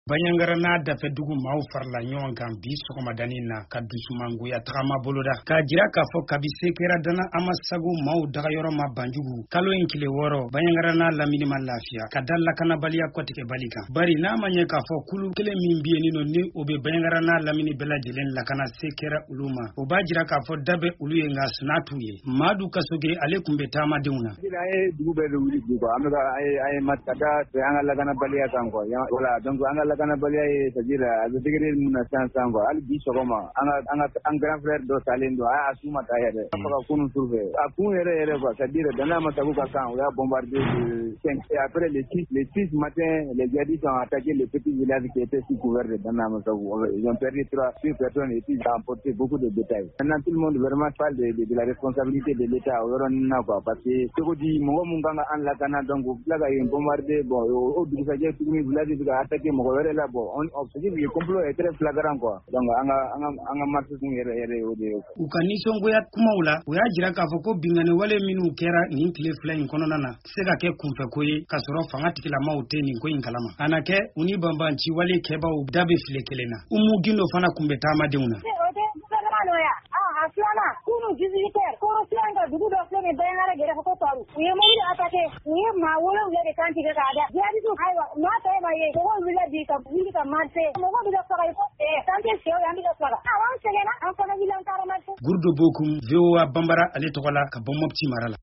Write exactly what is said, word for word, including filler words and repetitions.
Banyangarana dafe dugu maaw farla ɲɔgɔn kan bi sɔgɔmadani na ka dusumangoya tagama boloda ka jira k'a fɔ kabise kɛra dana ama sago maaw dagayɔrɔ ma banjugu kalo in kile wɔɔrɔ Banyangarana lamini ma lafiya ka da lakanabaliya kɔtigɛ bali kan bari n'a ma ɲɛ k'a fɔ kulu kelen min bi yen nɔ ni o bɛ Banyangarana lamini bɛɛ lajɛlen lakana se kɛra olu ma o b'a jira k'a fɔ da bɛ olu ye nka sina t'u ye Madu Kasoge ale kun bɛ taamadenw na dugu bɛɛ bɛ wuli bi quoi an bɛ ka an ye matada an ka lakanabaliya kan quoi voilà donc an ka lakanabaliya ye c'est-à-dire a bɛ degré min na sisan sisan quoi hali bi sɔgɔma an ka an ka an grand frère dɔ salen don a y'a su ma ta yɛrɛ a faga kunun su fɛ a kun yɛrɛ yɛrɛ quoi c'est-à-dire Dana Masagu ka kan o y'a bombardé de cinq et après les six les six matin les djihadistes ont attaqué les petits villages qui étaient sous couvert de Dana Masagu ils ont perdu trois six personnes et puis ils ont emporté beaucoup de détails maintenant tout le monde vraiment parle de, de, de la responsabilité de l'État au yɔrɔ ninnu na quoi parce que cogo di mɔgɔ mun kan ka an lakana donc u tila ka yen bombardé bon o dugusajɛ tuguni village bɛ ka attaqué mɔgɔ wɛrɛ la bon on on se dit que le complot est très flagrant quoi donc an ka an ka an ka marche kun yɛrɛ yɛrɛ o de u ka nisɔngoya kumaw la u y'a jira k'a fɔ ko bingani wale minnu kɛra nin tile fila in kɔnɔna na se ka kɛ kunfɛ ko ye ka sɔrɔ fanga tigilamaw tɛ nin ko in kalama a na kɛ u ni banbanci wale kɛbaw da bɛ file kelen na Umu Gindo fana kun bɛ taamadenw na Fiana kunu dix-huit heures ko fianga dugu dɔ filɛ nin Bayangara gɛrɛ ko paru u ye mobili attaqué u ye maa wolonwula de kan tigɛ k'a da jihadistes ayiwa maa tɔ ma ye mɔgɔw wulila bi ka wuli ka marché mɔgɔw bɛ ka faga i ko kan tɛ sew an bɛ ka faga awɔ an sɛgɛnna an fana wuli an taara marché Gurdo Bokum V O A Bambara ale tɔgɔ la ka bɔ Mopti mara la